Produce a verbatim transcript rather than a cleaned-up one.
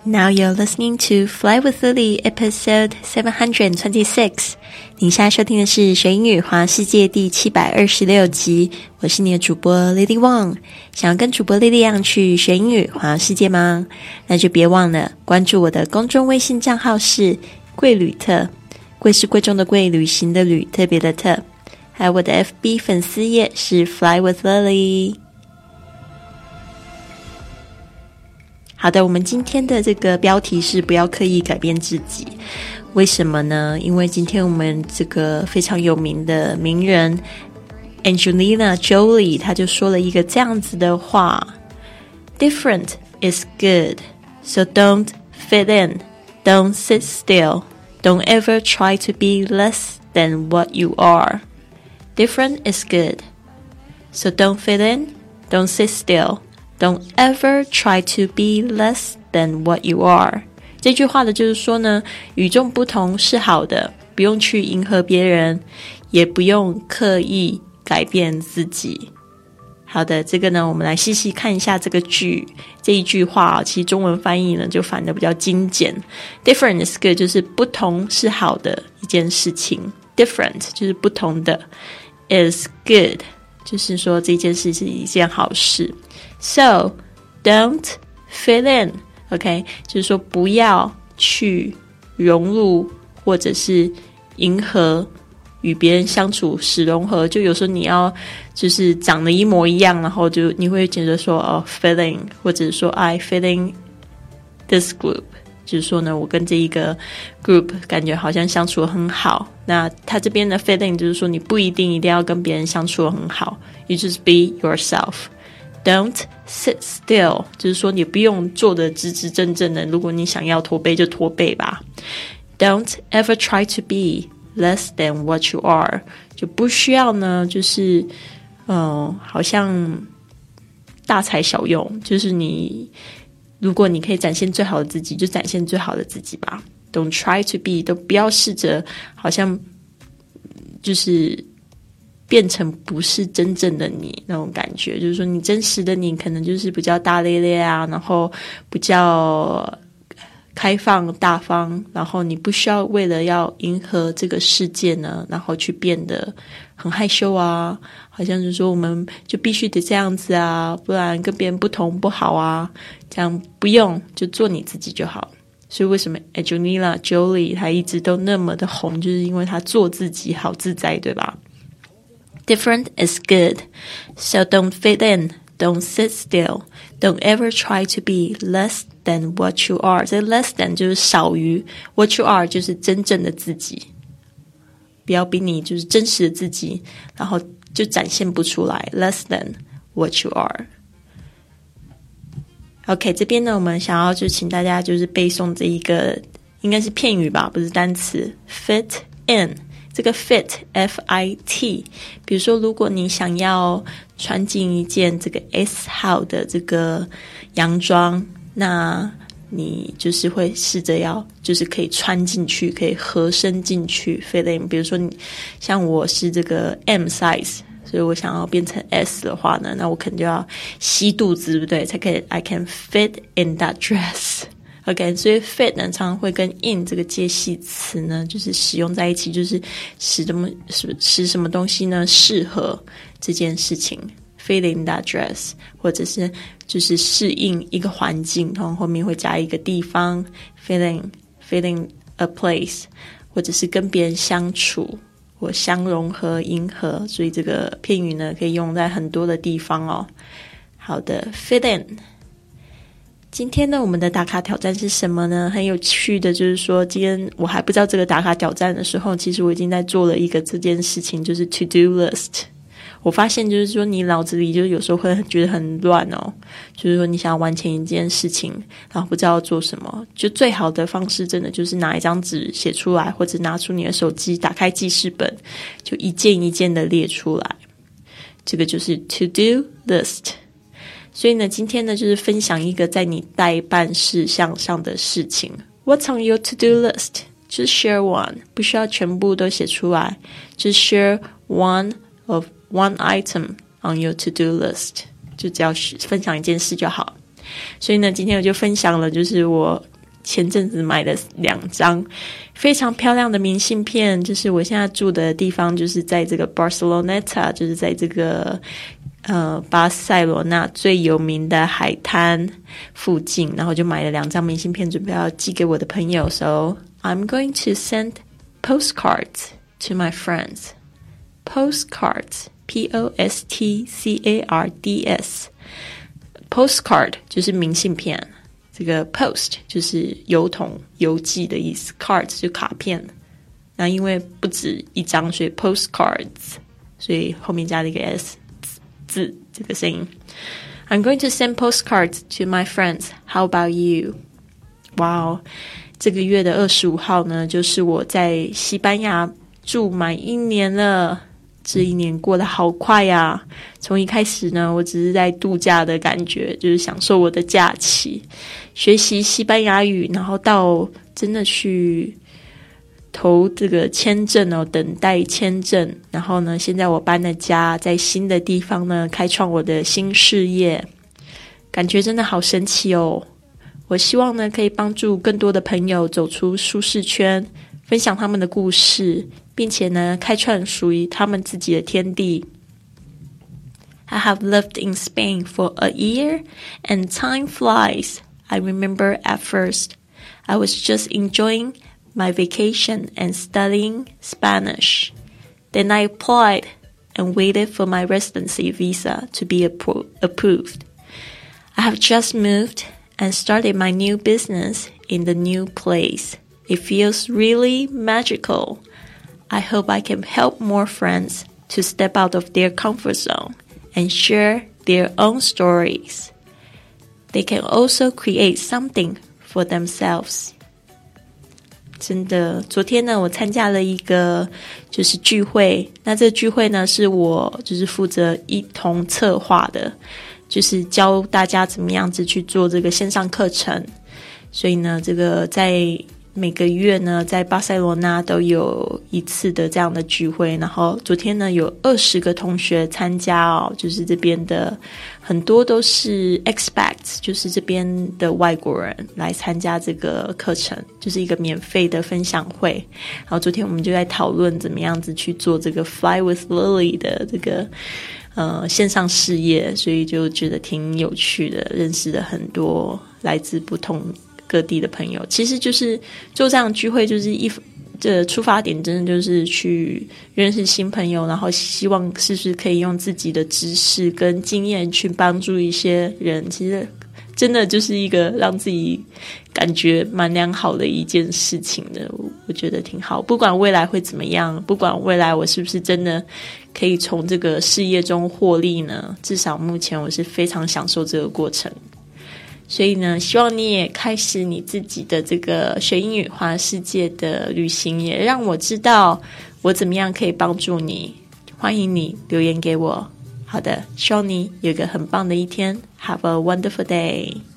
Now you're listening to Fly with Lily episode seven twenty-six. 你现在收听的是学英语环世界第七百二十六集，我是你的主播 Lily Wang。想要跟主播 Lily 一样去学英语环世界吗？那就别忘了关注我的公众微信账号是贵旅特，贵是贵重的贵，旅行的旅，特别的特。还有我的 F B 粉丝页是 Fly with Lily。好的，我们今天的这个标题是不要刻意改变自己。为什么呢？因为今天我们这个非常有名的名人 Angelina Jolie 她就说了一个这样子的话 Different is good, so don't fit in, don't sit still, don't ever try to be less than what you are. Different is good, so don't fit in, don't sit still.Don't ever try to be less than what you are. 这句话的就是说呢，与众不同是好的，不用去迎合别人，也不用刻意改变自己。好的，这个呢，我们来细细看一下这个句，这一句话啊，其实中文翻译呢就翻得比较精简。Different is good 就是不同是好的一件事情 ，different 就是不同的 ，is good 就是说这件事是一件好事。So, don't fit in, OK? 就是说不要去融入或者是迎合与别人相处使融合，就有时候你要就是长得一模一样，然后就你会觉得说哦 fit in， 或者说 I fit in this group， 就是说呢我跟这一个 group 感觉好像相处很好。那他这边的 fit in 就是说你不一定一定要跟别人相处很好， You just be yourself.Don't sit still 就是说你不用坐得直直正正的，如果你想要驼背就驼背吧。Don't ever try to be less than what you are 就不需要呢就是嗯，好像大材小用，就是你如果你可以展现最好的自己就展现最好的自己吧。Don't try to be 都不要试着好像就是变成不是真正的你那种感觉，就是说你真实的你可能就是比较大咧咧啊，然后比较开放大方，然后你不需要为了要迎合这个世界呢，然后去变得很害羞啊，好像就是说我们就必须得这样子啊，不然跟别人不同不好啊，这样不用，就做你自己就好。所以为什么 Angelina Jolie 她一直都那么的红，就是因为她做自己好自在，对吧？Different is good, so don't fit in, don't sit still, don't ever try to be less than what you are. 这 less than 就是少于 what you are 就是真正的自己，不要比你就是真实的自己，然后就展现不出来 less than what you are. OK， 这边呢我们想要就请大家就是背诵这一个应该是片语吧，不是单词 fit in。这个 fit F I T 比如说如果你想要穿进一件这个 S 号的这个洋装，那你就是会试着要就是可以穿进去，可以合身进去 fit in。 比如说你像我是这个 M size， 所以我想要变成 S 的话呢，那我可能就要吸肚子，对不对？才可以 I can fit in that dress。OK， 所以 fit 呢常常会跟 in 这个介系词呢就是使用在一起，就是使什么使什么东西呢适合这件事情 fit in that dress， 或者是就是适应一个环境，然后后面会加一个地方 fit in fit in a place， 或者是跟别人相处或相融合迎合，所以这个片语呢可以用在很多的地方哦。好的 fit in。今天呢我们的打卡挑战是什么呢？很有趣的就是说今天我还不知道这个打卡挑战的时候，其实我已经在做了一个这件事情，就是 to do list。 我发现就是说你脑子里就有时候会觉得很乱哦，就是说你想要完成一件事情然后不知道要做什么，就最好的方式真的就是拿一张纸写出来，或者拿出你的手机打开记事本，就一件一件的列出来，这个就是 to do list。所以呢今天呢就是分享一个在你待办事项上的事情。 What's on your to-do list? Just share one， 不需要全部都写出来， Just share one of one item on your to-do list， 就只要分享一件事就好。所以呢今天我就分享了就是我前阵子买了两张非常漂亮的明信片，就是我现在住的地方就是在这个 Barceloneta， 就是在这个呃巴塞罗那最有名的海滩附近，然后就买了两张明信片准备要寄给我的朋友。 So I'm going to send postcards to my friends. Postcards, P O S T C A R D S. Postcard 就是明信片，这个 post 就是邮筒邮寄的意思， cards 就卡片，那因为不止一张，所以 postcards， 所以后面加了一个 s 字这个声音。 I'm going to send postcards to my friends. How about you? 哇哦，这个月的二十五号呢，就是我在西班牙住满一年了。这一年过得好快呀！从一开始呢，我只是在度假的感觉，就是享受我的假期，学习西班牙语，然后到真的去投这个签证哦，等待签证。然后呢，现在我搬了家，在新的地方呢，开创我的新事业，感觉真的好神奇哦！我希望呢，可以帮助更多的朋友走出舒适圈，分享他们的故事，并且呢，开创属于他们自己的天地。I have lived in Spain for a year, and time flies. I remember at first, I was just enjoying my vacation and studying Spanish. Then I applied and waited for my residency visa to be appro- approved. I have just moved and started my new business in the new place. It feels really magical.I hope I can help more friends to step out of their comfort zone and share their own stories. They can also create something for themselves. 真的，昨天呢，我参加了一个就是聚会，那这个聚会呢，是我就是负责一同策划的，就是教大家怎么样子去做这个线上课程。所以呢，这个在每个月呢，在巴塞罗那都有一次的这样的聚会，然后昨天呢有二十个同学参加哦，就是这边的很多都是 expats， 就是这边的外国人来参加这个课程，就是一个免费的分享会。然后昨天我们就在讨论怎么样子去做这个 Fly with Lily 的这个呃线上事业，所以就觉得挺有趣的，认识了很多来自不同各地的朋友。其实就是做这样的聚会，就是一这出发点真的就是去认识新朋友，然后希望是不是可以用自己的知识跟经验去帮助一些人。其实真的就是一个让自己感觉蛮良好的一件事情的，我觉得挺好。不管未来会怎么样，不管未来我是不是真的可以从这个事业中获利呢，至少目前我是非常享受这个过程。所以呢，希望你也开始你自己的这个学英语环世界的旅行，也让我知道我怎么样可以帮助你。欢迎你留言给我。好的，希望你有一个很棒的一天。Have a wonderful day.